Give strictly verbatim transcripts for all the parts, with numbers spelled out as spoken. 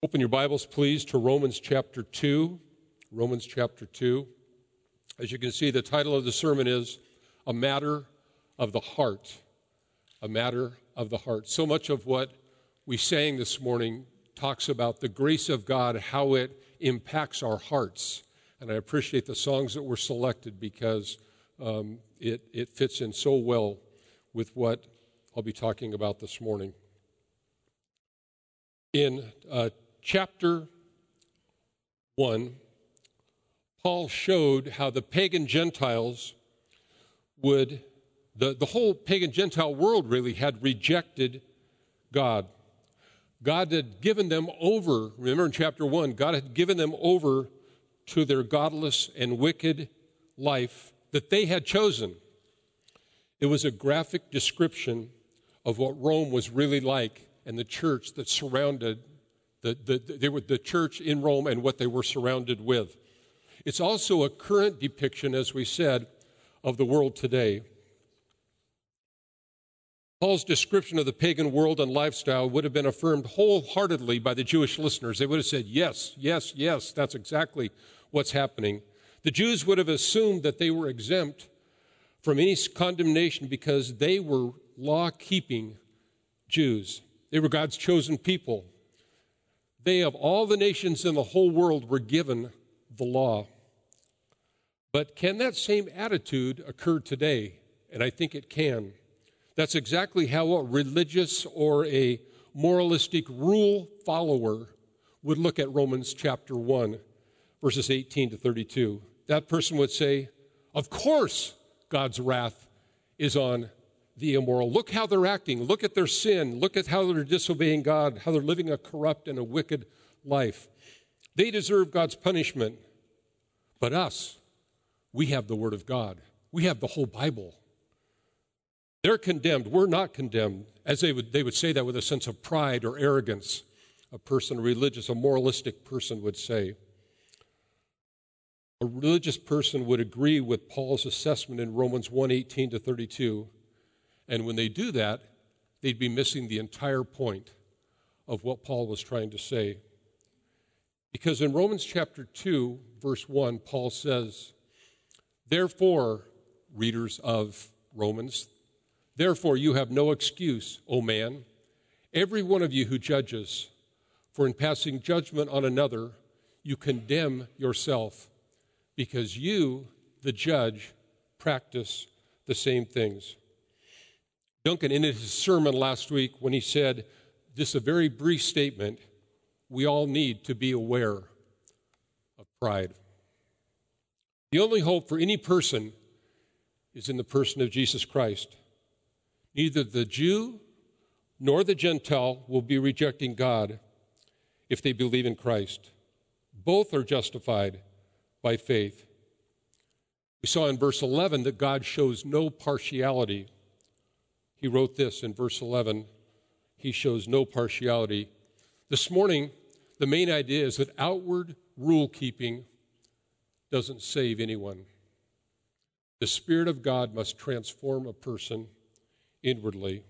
Open your Bibles, please, to Romans chapter two. Romans chapter two. As you can see, the title of the sermon is A Matter of the Heart. A Matter of the Heart. So much of what we sang this morning talks about the grace of God, how it impacts our hearts. And I appreciate the songs that were selected because um, it, it fits in so well with what I'll be talking about this morning. In uh, chapter one, Paul showed how the pagan Gentiles would, the, the whole pagan Gentile world really had rejected God. God had given them over, remember in chapter one, God had given them over to their godless and wicked life that they had chosen. It was a graphic description of what Rome was really like and the church that surrounded the, the, they were the church in Rome and what they were surrounded with. It's also a current depiction, as we said, of the world today. Paul's description of the pagan world and lifestyle would have been affirmed wholeheartedly by the Jewish listeners. They would have said, yes, yes, yes, that's exactly what's happening. The Jews would have assumed that they were exempt from any condemnation because they were law-keeping Jews. They were God's chosen people. They, of all the nations in the whole world, were given the law. But can that same attitude occur today? And I think it can. That's exactly how a religious or a moralistic rule follower would look at Romans chapter one, verses eighteen to thirty-two. That person would say, of course God's wrath is on the immoral. Look how they're acting. Look at their sin. Look at how they're disobeying God, how they're living a corrupt and a wicked life. They deserve God's punishment. But us, we have the Word of God. We have the whole Bible. They're condemned. We're not condemned. As they would, they would say that with a sense of pride or arrogance, a person, a religious, a moralistic person would say. A religious person would agree with Paul's assessment in Romans one, eighteen to thirty-two. And when they do that, they'd be missing the entire point of what Paul was trying to say. Because in Romans chapter two, verse one, Paul says, therefore, readers of Romans, therefore you have no excuse, O man, every one of you who judges, for in passing judgment on another, you condemn yourself, because you, the judge, practice the same things. Duncan, in his sermon last week, when he said, just a very brief statement, we all need to be aware of pride. The only hope for any person is in the person of Jesus Christ. Neither the Jew nor the Gentile will be rejecting God if they believe in Christ. Both are justified by faith. We saw in verse eleven that God shows no partiality. He wrote this in verse eleven, he shows no partiality. This morning, the main idea is that outward rule-keeping doesn't save anyone. The Spirit of God must transform a person inwardly.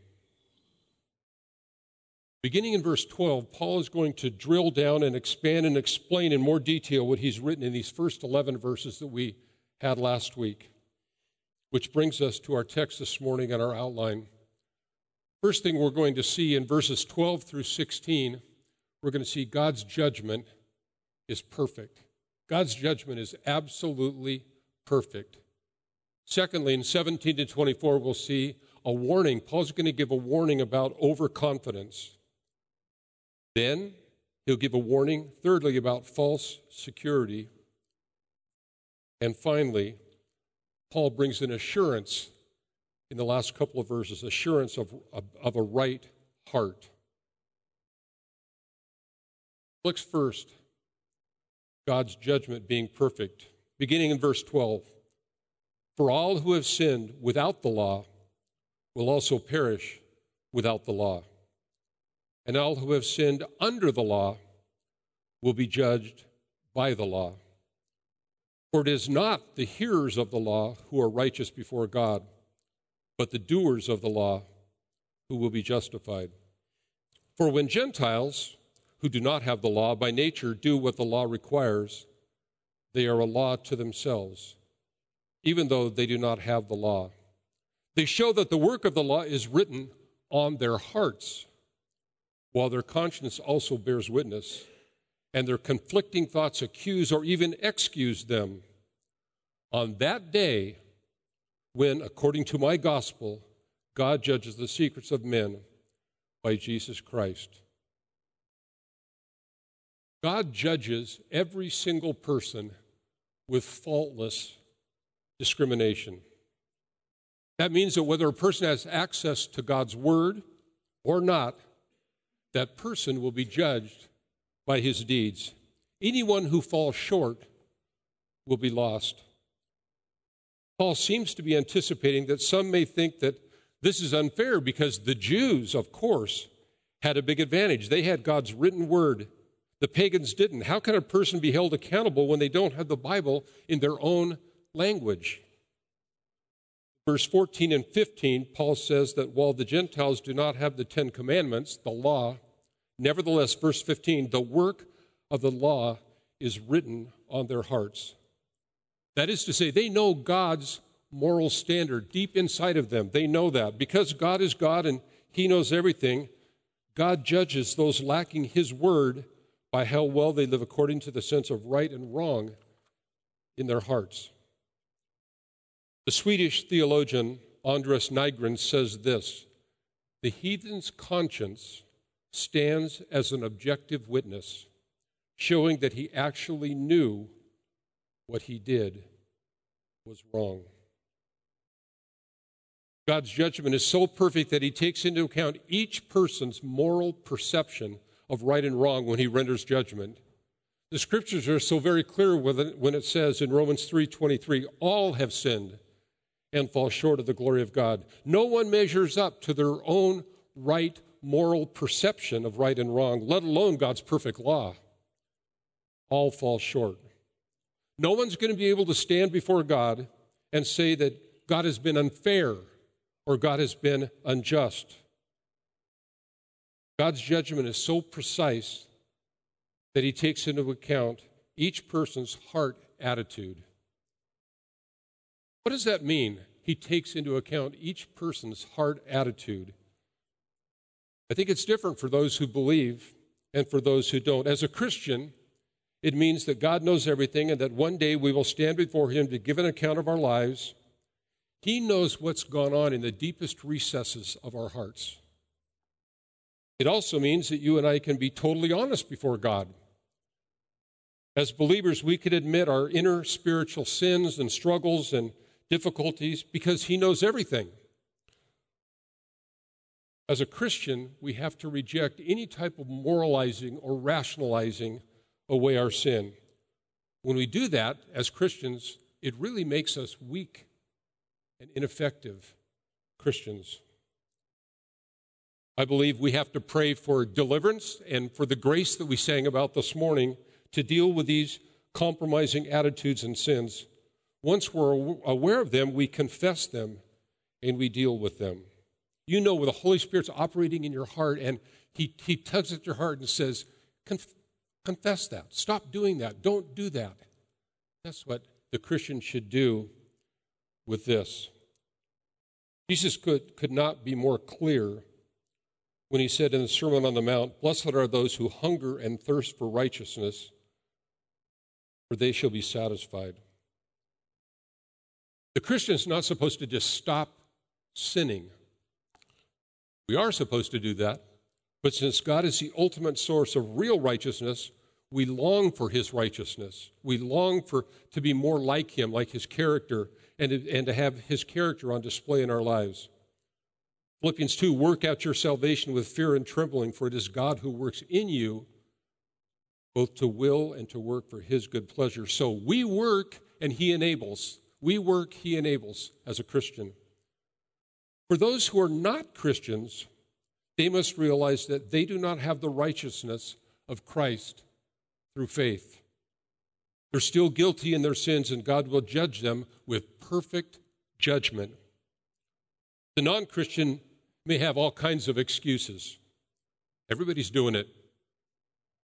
Beginning in verse twelve, Paul is going to drill down and expand and explain in more detail what he's written in these first eleven verses that we had last week, which brings us to our text this morning and our outline. First thing we're going to see in verses twelve through sixteen, we're going to see God's judgment is perfect. God's judgment is absolutely perfect. Secondly, in seventeen to twenty-four, we'll see a warning. Paul's going to give a warning about overconfidence. Then he'll give a warning, thirdly, about false security. And finally, Paul brings an assurance in the last couple of verses, assurance of, of, of a right heart. Let's first, God's judgment being perfect. Beginning in verse twelve, for all who have sinned without the law will also perish without the law. And all who have sinned under the law will be judged by the law. For it is not the hearers of the law who are righteous before God, but the doers of the law who will be justified. For when Gentiles who do not have the law, by nature do what the law requires, they are a law to themselves, even though they do not have the law. They show that the work of the law is written on their hearts, while their conscience also bears witness, and their conflicting thoughts accuse or even excuse them. On that day, when, according to my gospel, God judges the secrets of men by Jesus Christ. God judges every single person with faultless discrimination. That means that whether a person has access to God's word or not, that person will be judged by his deeds. Anyone who falls short will be lost. Paul seems to be anticipating that some may think that this is unfair because the Jews, of course, had a big advantage. They had God's written word. The pagans didn't. How can a person be held accountable when they don't have the Bible in their own language? Verse fourteen and fifteen, Paul says that while the Gentiles do not have the Ten Commandments, the law, nevertheless, verse fifteen, the work of the law is written on their hearts. That is to say, they know God's moral standard deep inside of them. They know that. Because God is God and he knows everything, God judges those lacking his word by how well they live according to the sense of right and wrong in their hearts. The Swedish theologian Andres Nygren says this: the heathen's conscience stands as an objective witness, showing that he actually knew what he did was wrong. God's judgment is so perfect that he takes into account each person's moral perception of right and wrong when he renders judgment. The scriptures are so very clear when it says in Romans three twenty-three, all have sinned and fall short of the glory of God. No one measures up to their own right moral perception of right and wrong, let alone God's perfect law. All fall short. No one's going to be able to stand before God and say that God has been unfair or God has been unjust. God's judgment is so precise that he takes into account each person's heart attitude. What does that mean? He takes into account each person's heart attitude. I think it's different for those who believe and for those who don't. As a Christian, it means that God knows everything and that one day we will stand before him to give an account of our lives. He knows what's gone on in the deepest recesses of our hearts. It also means that you and I can be totally honest before God. As believers, we can admit our inner spiritual sins and struggles and difficulties because he knows everything. As a Christian, we have to reject any type of moralizing or rationalizing away our sin. When we do that, as Christians, it really makes us weak and ineffective Christians. I believe we have to pray for deliverance and for the grace that we sang about this morning to deal with these compromising attitudes and sins. Once we're aware of them, we confess them and we deal with them. You know where the Holy Spirit's operating in your heart and he, he tugs at your heart and says, Conf- confess that. Stop doing that. Don't do that. That's what the Christian should do with this. Jesus could, could not be more clear when he said in the Sermon on the Mount, blessed are those who hunger and thirst for righteousness, for they shall be satisfied. The Christian is not supposed to just stop sinning. We are supposed to do that, but since God is the ultimate source of real righteousness, we long for his righteousness. We long for to be more like him, like his character, and to, and to have his character on display in our lives. Philippians two, work out your salvation with fear and trembling, for it is God who works in you both to will and to work for his good pleasure. So we work and he enables. We work, he enables as a Christian. For those who are not Christians, they must realize that they do not have the righteousness of Christ through faith. They're still guilty in their sins, and God will judge them with perfect judgment. The non-Christian may have all kinds of excuses. Everybody's doing it.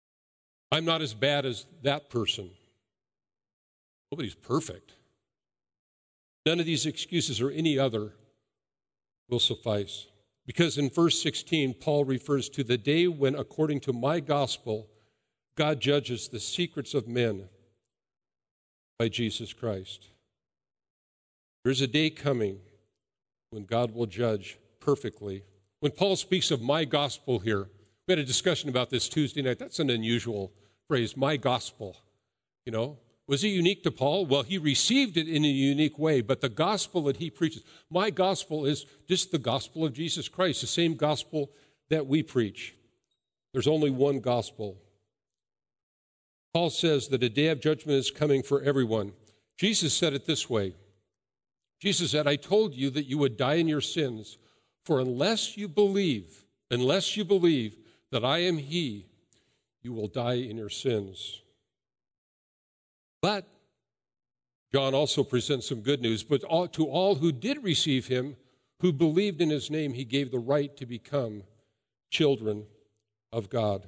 I'm not as bad as that person. Nobody's perfect. None of these excuses or any other will suffice. Because in verse sixteen, Paul refers to the day when, according to my gospel, God judges the secrets of men by Jesus Christ. There's a day coming when God will judge perfectly. When Paul speaks of my gospel here, we had a discussion about this Tuesday night. That's an unusual phrase, my gospel. You know, was it unique to Paul? Well, he received it in a unique way, but the gospel that he preaches, my gospel is just the gospel of Jesus Christ, the same gospel that we preach. There's only one gospel. Paul says that a day of judgment is coming for everyone. Jesus said it this way. Jesus said, I told you that you would die in your sins, for unless you believe, unless you believe that I am he, you will die in your sins. But John also presents some good news. But all, to all who did receive him, who believed in his name, he gave the right to become children of God.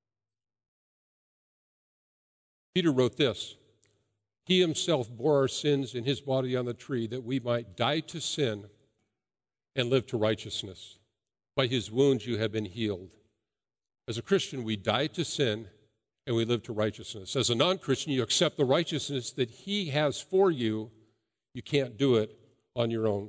Peter wrote this, he himself bore our sins in his body on the tree that we might die to sin and live to righteousness. By his wounds you have been healed. As a Christian, we die to sin and we live to righteousness. As a non-Christian, you accept the righteousness that he has for you. You can't do it on your own.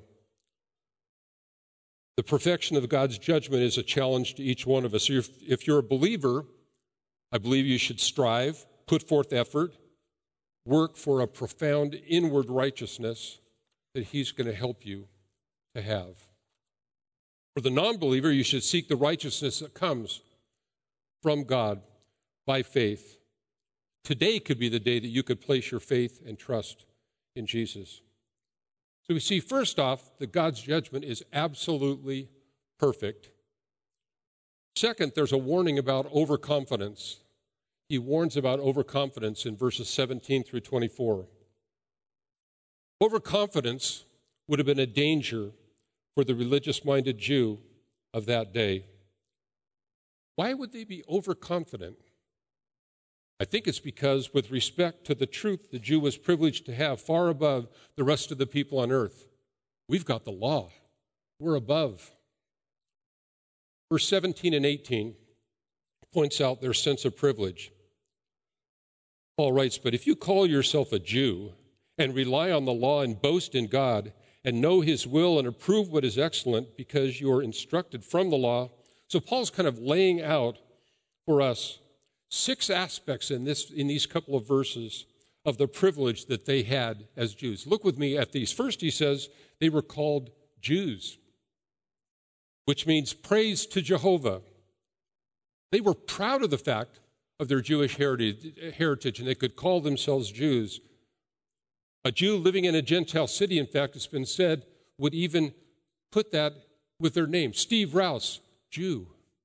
The perfection of God's judgment is a challenge to each one of us. If, if you're a believer, I believe you should strive, put forth effort, work for a profound inward righteousness that he's going to help you to have. For the non-believer, you should seek the righteousness that comes from God by faith. Today could be the day that you could place your faith and trust in Jesus. So we see, first off, that God's judgment is absolutely perfect. Second, there's a warning about overconfidence. He warns about overconfidence in verses seventeen through twenty-four. Overconfidence would have been a danger for the religious-minded Jew of that day. Why would they be overconfident? I think it's because, with respect to the truth the Jew was privileged to have far above the rest of the people on earth, we've got the law. We're above. Verse seventeen and eighteen points out their sense of privilege. Paul writes, but if you call yourself a Jew and rely on the law and boast in God and know his will and approve what is excellent because you are instructed from the law. So Paul's kind of laying out for us six aspects in this in these couple of verses of the privilege that they had as Jews. Look with me at these. First, he says they were called Jews, which means praise to Jehovah. They were proud of the fact of their Jewish heritage, and they could call themselves Jews. A Jew living in a Gentile city, in fact, it's been said, would even put that with their name. Steve Rouse, Jew.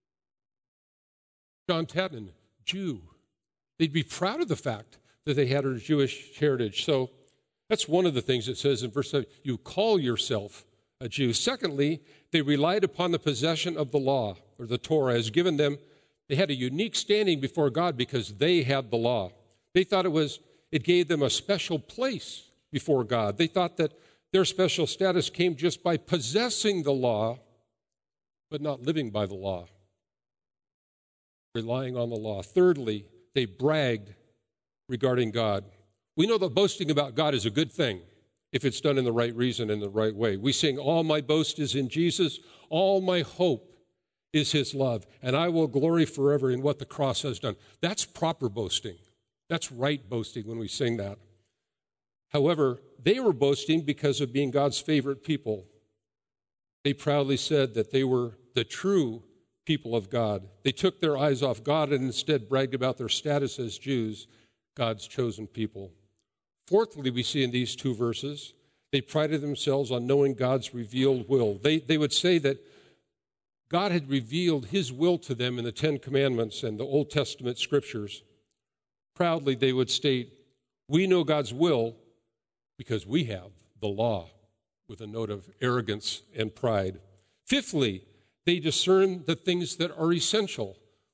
John Tatnan, Jew. They'd be proud of the fact that they had a Jewish heritage. So that's one of the things it says in verse seven. You call yourself a Jew. Secondly, they relied upon the possession of the law, or the Torah, as given them. They had a unique standing before God because they had the law. They thought it was, it gave them a special place before God. They thought that their special status came just by possessing the law, but not living by the law, relying on the law. Thirdly, they bragged regarding God. We know that boasting about God is a good thing if it's done in the right reason and the right way. We sing, all my boast is in Jesus, all my hope is his love, and I will glory forever in what the cross has done. That's proper boasting. That's right boasting when we sing that. However, they were boasting because of being God's favorite people. They proudly said that they were the true people of God. They took their eyes off God and instead bragged about their status as Jews, God's chosen people. Fourthly, we see in these two verses, they prided themselves on knowing God's revealed will. They, they would say that God had revealed his will to them in the Ten Commandments and the Old Testament scriptures. Proudly, they would state, we know God's will because we have the law, with a note of arrogance and pride. Fifthly, they discern the things that are essential.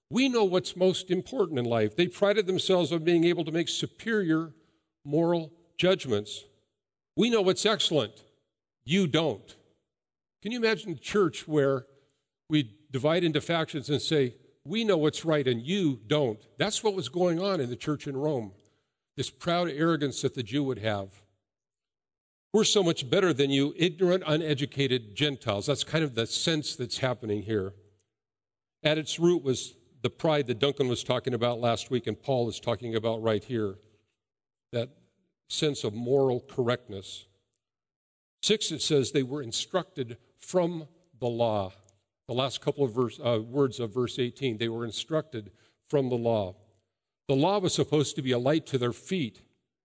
We know what's most important in life. They prided themselves on being able to make superior moral judgments. We know what's excellent. You don't. Can you imagine a church where we divide into factions and say, we know what's right and you don't? That's what was going on in the church in Rome, this proud arrogance that the Jew would have. We're so much better than you, ignorant, uneducated Gentiles. That's kind of the sense that's happening here. At its root was the pride that Duncan was talking about last week and Paul is talking about right here, that sense of moral correctness. Six, it says they were instructed from the law. The last couple of verse, uh, words of verse eighteen, they were instructed from the law. The law was supposed to be a light to their feet.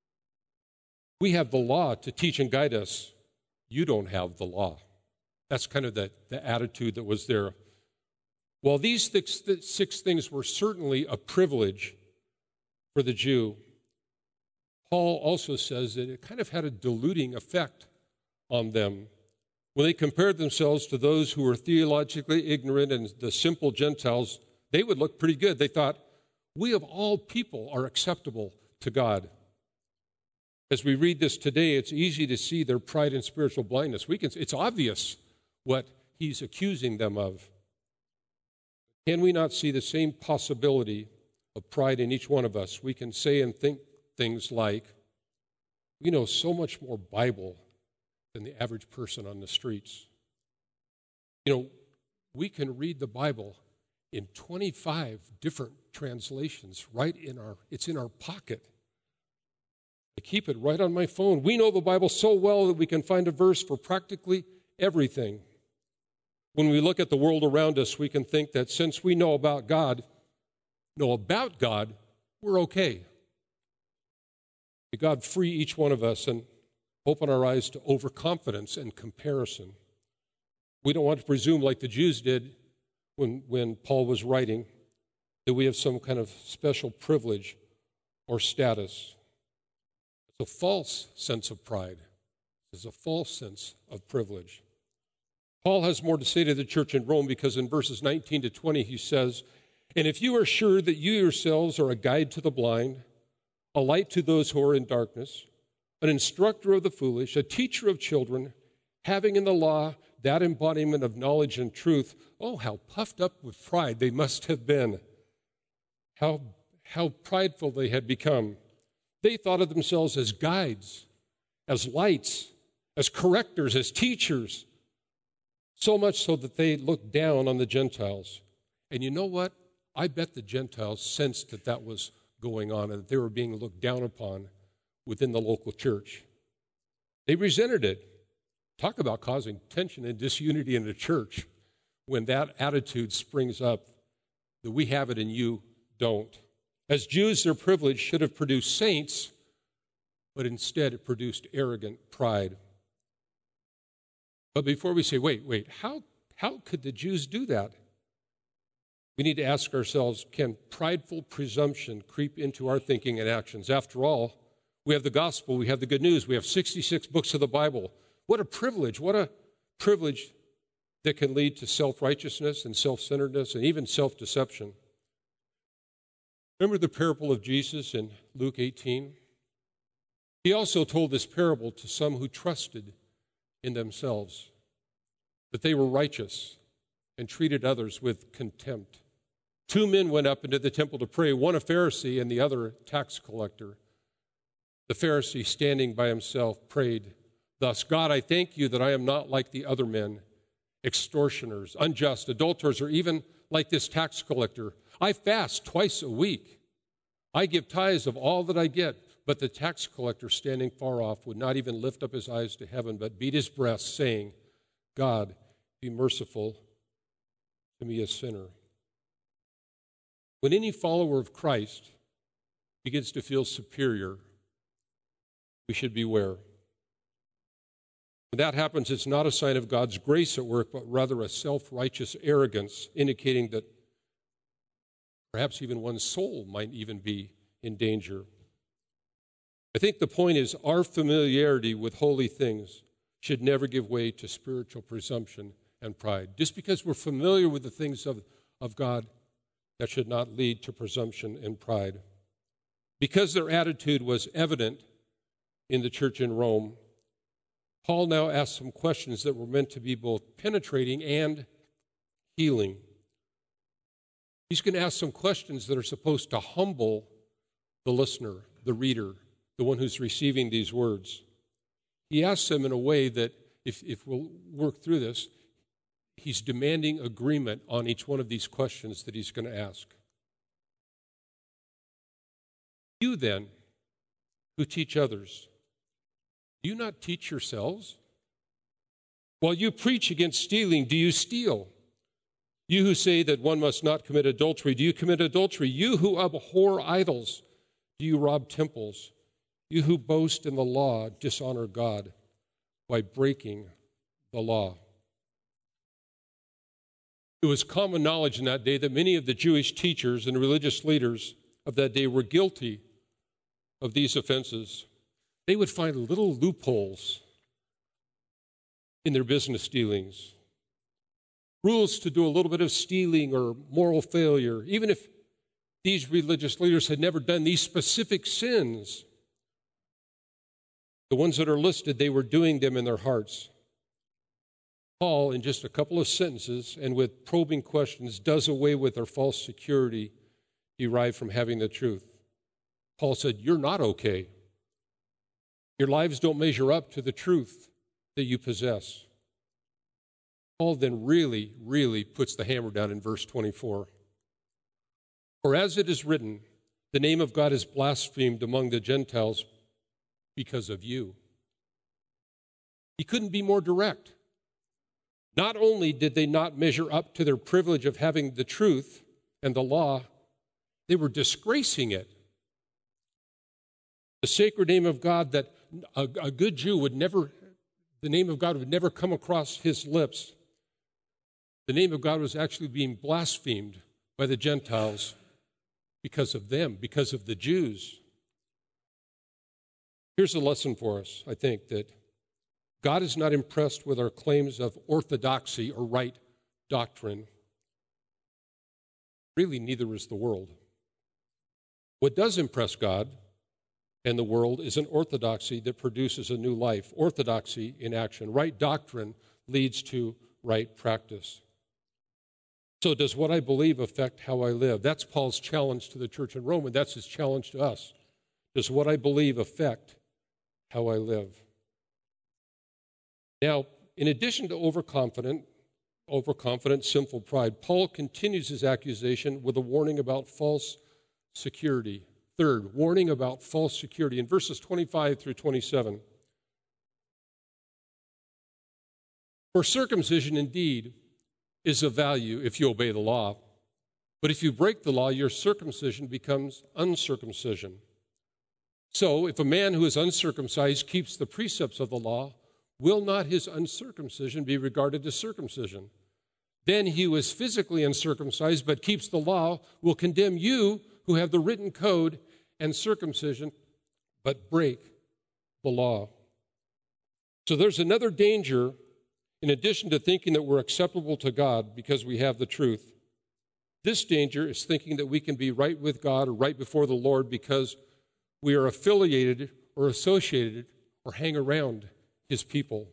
We have the law to teach and guide us. You don't have the law. That's kind of the, the attitude that was there. While these six, six things were certainly a privilege for the Jew, Paul also says that it kind of had a diluting effect on them. When they compared themselves to those who were theologically ignorant and the simple Gentiles, they would look pretty good. They thought, we of all people are acceptable to God. As we read this today, it's easy to see their pride and spiritual blindness. We can, it's obvious what he's accusing them of. Can we not see the same possibility of pride in each one of us? We can say and think things like, we know so much more Bible than the average person on the streets. You know, we can read the Bible in twenty-five different translations right in our, it's in our pocket. I keep it right on my phone. We know the Bible so well that we can find a verse for practically everything. When we look at the world around us, we can think that since we know about God, know about God, we're okay. May God free each one of us and open our eyes to overconfidence and comparison. We don't want to presume, like the Jews did when, when Paul was writing, that we have some kind of special privilege or status. It's a false sense of pride. It's a false sense of privilege. Paul has more to say to the church in Rome because in verses nineteen to twenty he says, and if you are sure that you yourselves are a guide to the blind, a light to those who are in darkness, an instructor of the foolish, a teacher of children, having in the law that embodiment of knowledge and truth, oh, how puffed up with pride they must have been. How, how prideful they had become. They thought of themselves as guides, as lights, as correctors, as teachers, so much so that they looked down on the Gentiles. And you know what? I bet the Gentiles sensed that that was going on and that they were being looked down upon within the local church. They resented it. Talk about causing tension and disunity in the church when that attitude springs up, that we have it and you don't. As Jews, their privilege should have produced saints, but instead it produced arrogant pride. But before we say, wait, wait, how, how could the Jews do that? We need to ask ourselves, can prideful presumption creep into our thinking and actions? After all, we have the gospel, we have the good news, we have sixty-six books of the Bible. What a privilege, what a privilege that can lead to self-righteousness and self-centeredness and even self-deception. Remember the parable of Jesus in Luke eighteen? He also told this parable to some who trusted in themselves, that they were righteous and treated others with contempt. Two men went up into the temple to pray, one a Pharisee and the other a tax collector. The Pharisee, standing by himself, prayed thus, God, I thank you that I am not like the other men, extortioners, unjust, adulterers, or even like this tax collector. I fast twice a week. I give tithes of all that I get. But the tax collector, standing far off, would not even lift up his eyes to heaven, but beat his breast, saying, God, be merciful to me, a sinner. When any follower of Christ begins to feel superior, we should beware. When that happens, it's not a sign of God's grace at work, but rather a self-righteous arrogance, indicating that perhaps even one's soul might even be in danger. I think the point is our familiarity with holy things should never give way to spiritual presumption and pride. Just because we're familiar with the things of, of God that should not lead to presumption and pride. Because their attitude was evident in the church in Rome, Paul now asks some questions that were meant to be both penetrating and healing. He's going to ask some questions that are supposed to humble the listener, the reader, the one who's receiving these words. He asks them in a way that, if, if we'll work through this, he's demanding agreement on each one of these questions that he's going to ask. You then, who teach others, do you not teach yourselves? While you preach against stealing, do you steal? You who say that one must not commit adultery, do you commit adultery? You who abhor idols, do you rob temples? You who boast in the law, dishonor God by breaking the law. It was common knowledge in that day that many of the Jewish teachers and religious leaders of that day were guilty of these offenses. They would find little loopholes in their business dealings, rules to do a little bit of stealing or moral failure, even if these religious leaders had never done these specific sins. The ones that are listed, they were doing them in their hearts. Paul, in just a couple of sentences and with probing questions, does away with their false security derived from having the truth. Paul said, you're not okay. Your lives don't measure up to the truth that you possess. Paul then really, really puts the hammer down in verse twenty-four. For as it is written, the name of God is blasphemed among the Gentiles because of you. He couldn't be more direct. Not only did they not measure up to their privilege of having the truth and the law, they were disgracing it. The sacred name of God that a, a good Jew would never, the name of God would never come across his lips. The name of God was actually being blasphemed by the Gentiles because of them, because of the Jews. Here's a lesson for us, I think, that God is not impressed with our claims of orthodoxy or right doctrine. Really, neither is the world. What does impress God and the world is an orthodoxy that produces a new life. Orthodoxy in action. Right doctrine leads to right practice. So does what I believe affect how I live? That's Paul's challenge to the church in Rome, and that's his challenge to us. Does what I believe affect how I live? Now, in addition to overconfident, overconfident, sinful pride, Paul continues his accusation with a warning about false security. Third, warning about false security in verses twenty-five through twenty-seven. For circumcision indeed is of value if you obey the law, but if you break the law, your circumcision becomes uncircumcision. So, if a man who is uncircumcised keeps the precepts of the law, will not his uncircumcision be regarded as circumcision? Then he who is physically uncircumcised but keeps the law will condemn you who have the written code and circumcision but break the law. So there's another danger in addition to thinking that we're acceptable to God because we have the truth. This danger is thinking that we can be right with God or right before the Lord because we are affiliated or associated or hang around his people.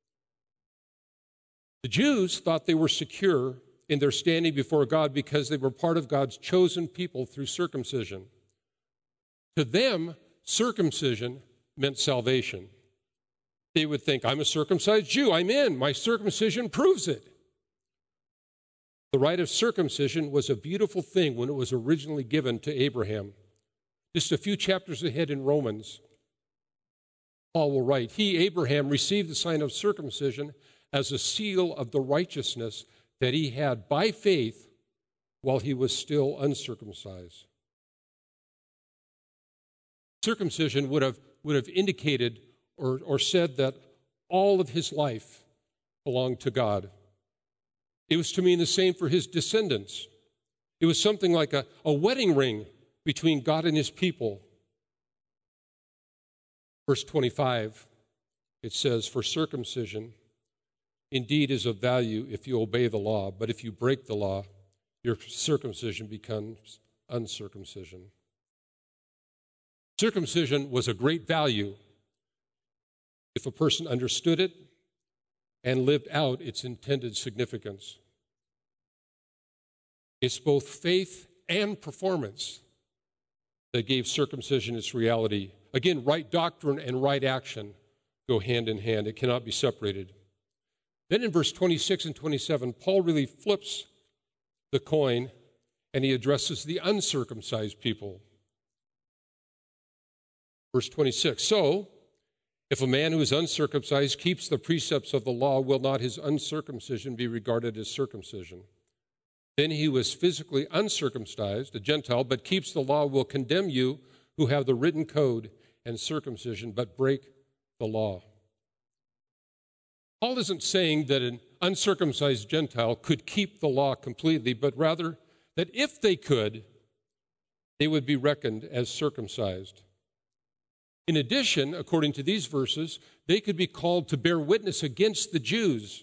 The Jews thought they were secure in their standing before God because they were part of God's chosen people through circumcision. To them, circumcision meant salvation. They would think, I'm a circumcised Jew, I'm in, my circumcision proves it. The rite of circumcision was a beautiful thing when it was originally given to Abraham. Just a few chapters ahead in Romans, Paul will write, he, Abraham, received the sign of circumcision as a seal of the righteousness that he had by faith while he was still uncircumcised. Circumcision would have, would have indicated or, or said that all of his life belonged to God. It was to mean the same for his descendants. It was something like a, a wedding ring between God and his people. Verse twenty-five, it says, for circumcision indeed is of value if you obey the law, but if you break the law, your circumcision becomes uncircumcision. Circumcision was a great value if a person understood it and lived out its intended significance. It's both faith and performance that gave circumcision its reality. Again, right doctrine and right action go hand in hand. It cannot be separated. Then in verse twenty-six and twenty-seven, Paul really flips the coin and he addresses the uncircumcised people. Verse twenty-six, so if a man who is uncircumcised keeps the precepts of the law, will not his uncircumcision be regarded as circumcision? Then he who is physically uncircumcised, a Gentile, but keeps the law, will condemn you who have the written code and circumcision, but break the law. Paul isn't saying that an uncircumcised Gentile could keep the law completely, but rather that if they could, they would be reckoned as circumcised. In addition, according to these verses, they could be called to bear witness against the Jews.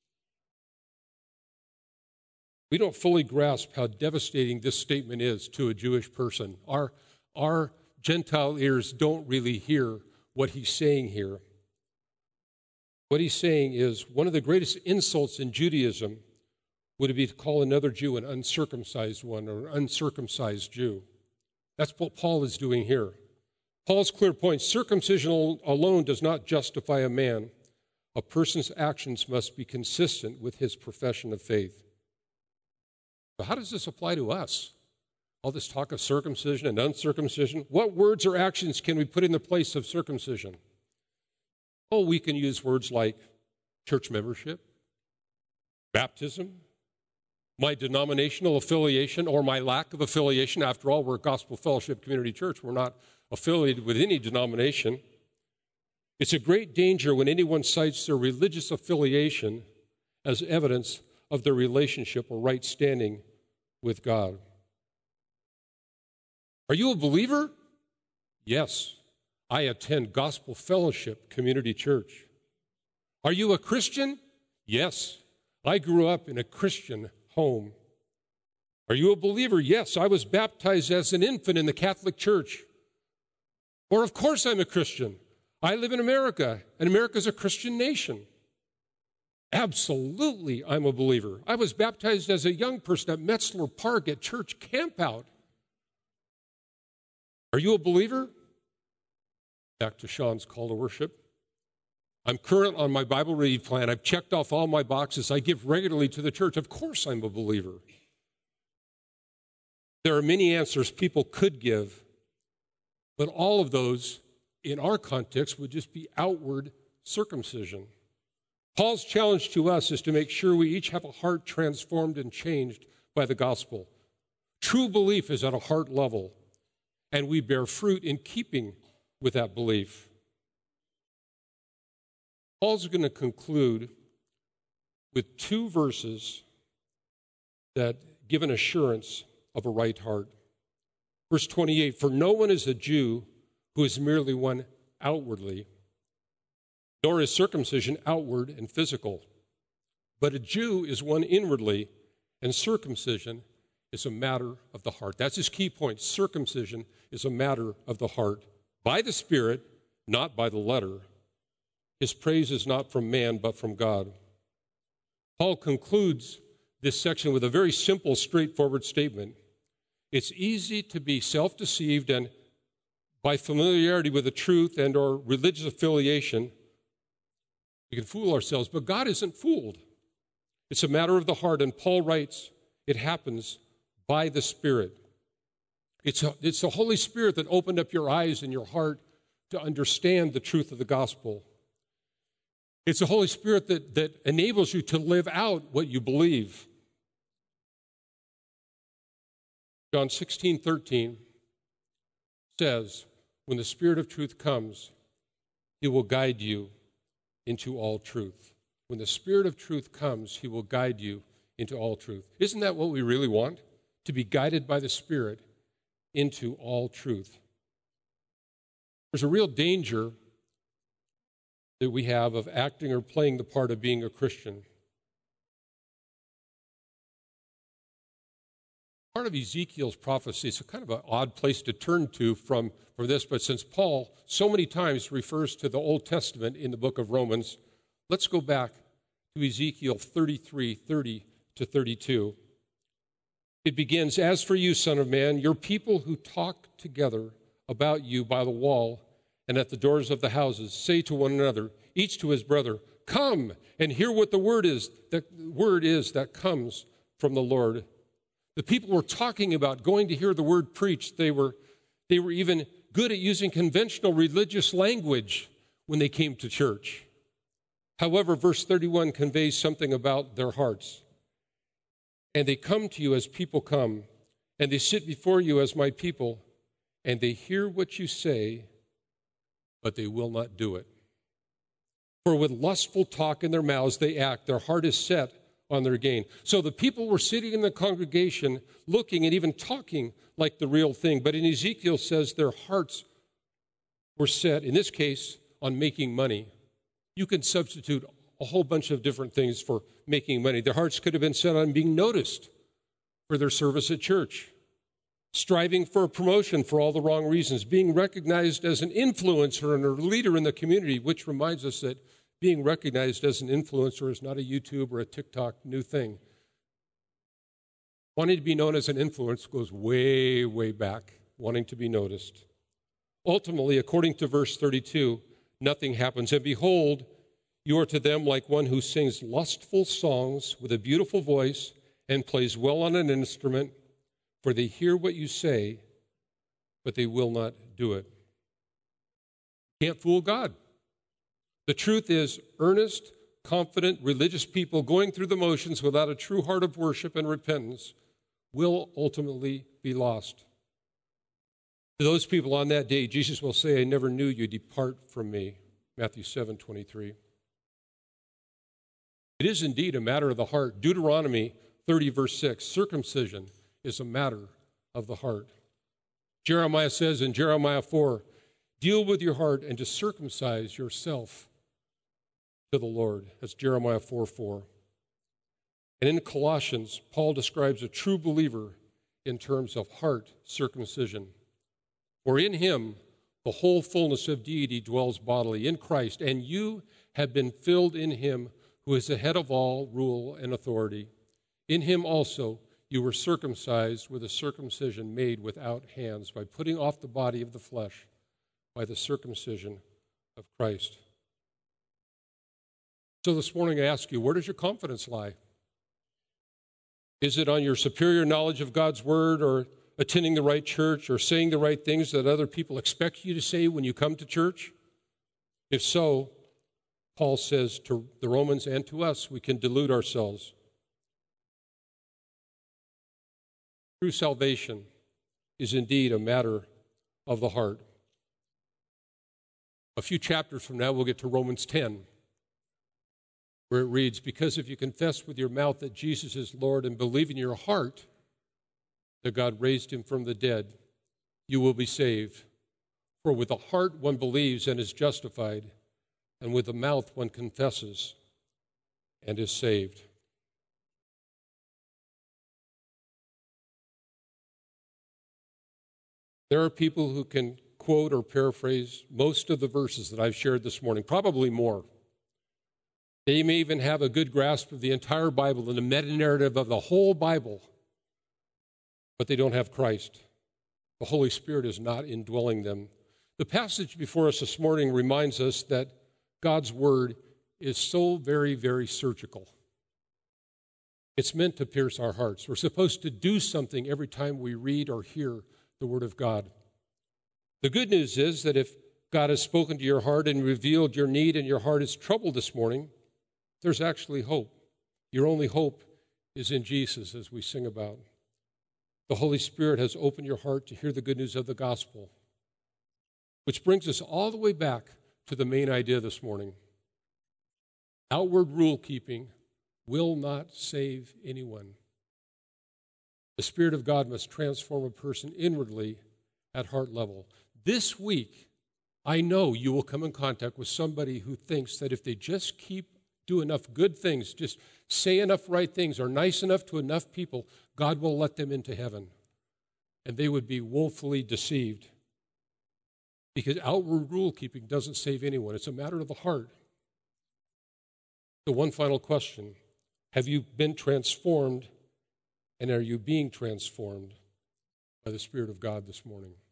We don't fully grasp how devastating this statement is to a Jewish person. Our, our Gentile ears don't really hear what he's saying here. What he's saying is one of the greatest insults in Judaism would be to call another Jew an uncircumcised one or an uncircumcised Jew. That's what Paul is doing here. Paul's clear point, circumcision alone does not justify a man. A person's actions must be consistent with his profession of faith. But how does this apply to us? All this talk of circumcision and uncircumcision, what words or actions can we put in the place of circumcision? Oh, we can use words like church membership, baptism, my denominational affiliation or my lack of affiliation. After all, we're a Gospel Fellowship Community Church. We're not affiliated with any denomination. It's a great danger when anyone cites their religious affiliation as evidence of their relationship or right standing with God. Are you a believer? Yes. I attend Gospel Fellowship Community Church. Are you a Christian? Yes. I grew up in a Christian home. Are you a believer? Yes. I was baptized as an infant in the Catholic Church. Or, of course, I'm a Christian. I live in America, and America's a Christian nation. Absolutely, I'm a believer. I was baptized as a young person at Metzler Park at church campout. Are you a believer? Back to Sean's call to worship. I'm current on my Bible reading plan. I've checked off all my boxes. I give regularly to the church. Of course I'm a believer. There are many answers people could give, but all of those, in our context, would just be outward circumcision. Paul's challenge to us is to make sure we each have a heart transformed and changed by the gospel. True belief is at a heart level, and we bear fruit in keeping with that belief. Paul's going to conclude with two verses that give an assurance of a right heart. Verse twenty-eight, for no one is a Jew who is merely one outwardly, nor is circumcision outward and physical. But a Jew is one inwardly, and circumcision is a matter of the heart. That's his key point. Circumcision is a matter of the heart. By the Spirit, not by the letter. His praise is not from man, but from God. Paul concludes this section with a very simple, straightforward statement. It's easy to be self-deceived and by familiarity with the truth and or religious affiliation, we can fool ourselves, but God isn't fooled. It's a matter of the heart, and Paul writes, it happens by the Spirit. It's, a, it's the Holy Spirit that opened up your eyes and your heart to understand the truth of the gospel. It's the Holy Spirit that, that enables you to live out what you believe. John sixteen thirteen says, when the Spirit of truth comes, he will guide you into all truth. When the Spirit of truth comes, he will guide you into all truth. Isn't that what we really want? To be guided by the Spirit into all truth. There's a real danger that we have of acting or playing the part of being a Christian. part of Ezekiel's prophecy. It's a kind of an odd place to turn to from, from this, but since Paul so many times refers to the Old Testament in the book of Romans, let's go back to Ezekiel thirty-three, thirty to thirty-two. It begins, "As for you, son of man, your people who talk together about you by the wall and at the doors of the houses say to one another, each to his brother, 'Come and hear what the word is, that word is that comes from the Lord.'" The people were talking about going to hear the word preached. They were, they were even good at using conventional religious language when they came to church. However, verse thirty-one conveys something about their hearts. "And they come to you as people come, and they sit before you as my people, and they hear what you say, but they will not do it. For with lustful talk in their mouths they act, their heart is set on their gain." So the people were sitting in the congregation looking and even talking like the real thing. But in Ezekiel says their hearts were set, in this case, on making money. You can substitute a whole bunch of different things for making money. Their hearts could have been set on being noticed for their service at church, striving for a promotion for all the wrong reasons, being recognized as an influencer and a leader in the community, which reminds us that being recognized as an influencer is not a YouTube or a TikTok new thing. Wanting to be known as an influencer goes way, way back, wanting to be noticed. Ultimately, according to verse thirty-two, nothing happens. "And behold, you are to them like one who sings lustful songs with a beautiful voice and plays well on an instrument, for they hear what you say, but they will not do it." Can't fool God. The truth is, earnest, confident, religious people going through the motions without a true heart of worship and repentance will ultimately be lost. To those people on that day, Jesus will say, "I never knew you, depart from me." Matthew seven twenty-three. It is indeed a matter of the heart. Deuteronomy thirty, verse six, circumcision is a matter of the heart. Jeremiah says in Jeremiah four, "Deal with your heart and to circumcise yourself to the Lord." That's Jeremiah four four. And in Colossians, Paul describes a true believer in terms of heart circumcision. "For in him the whole fullness of deity dwells bodily, in Christ, and you have been filled in him who is the head of all rule and authority. In him also you were circumcised with a circumcision made without hands, by putting off the body of the flesh by the circumcision of Christ." So this morning I ask you, where does your confidence lie? Is it on your superior knowledge of God's word, or attending the right church, or saying the right things that other people expect you to say when you come to church? If so, Paul says to the Romans and to us, we can delude ourselves. True salvation is indeed a matter of the heart. A few chapters from now, we'll get to Romans ten, where it reads, "Because if you confess with your mouth that Jesus is Lord and believe in your heart that God raised him from the dead, you will be saved. For with the heart one believes and is justified, and with the mouth one confesses and is saved." There are people who can quote or paraphrase most of the verses that I've shared this morning, probably more. They may even have a good grasp of the entire Bible and the meta-narrative of the whole Bible, but they don't have Christ. The Holy Spirit is not indwelling them. The passage before us this morning reminds us that God's word is so very, very surgical. It's meant to pierce our hearts. We're supposed to do something every time we read or hear the word of God. The good news is that if God has spoken to your heart and revealed your need and your heart is troubled this morning, there's actually hope. Your only hope is in Jesus, as we sing about. The Holy Spirit has opened your heart to hear the good news of the gospel, which brings us all the way back to the main idea this morning. Outward rule-keeping will not save anyone. The Spirit of God must transform a person inwardly at heart level. This week, I know you will come in contact with somebody who thinks that if they just keep do enough good things, just say enough right things, are nice enough to enough people, God will let them into heaven. And they would be woefully deceived. Because outward rule keeping doesn't save anyone. It's a matter of the heart. So one final question. Have you been transformed, and are you being transformed by the Spirit of God this morning?